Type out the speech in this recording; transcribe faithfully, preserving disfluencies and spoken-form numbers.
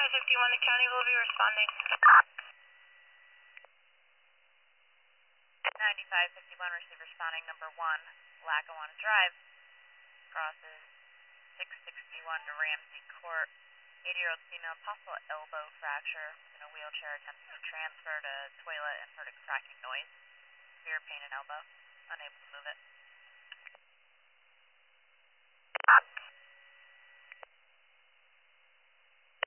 ninety-five fifty-one, the county will be responding. ninety-five fifty-one, receive responding number one, Lackawanna Drive, crosses six sixty-one to Ramsey Court. eighty-year-old female, possible elbow fracture in a wheelchair, attempting to transfer to toilet and heard a cracking noise. Severe pain in elbow, unable to move it.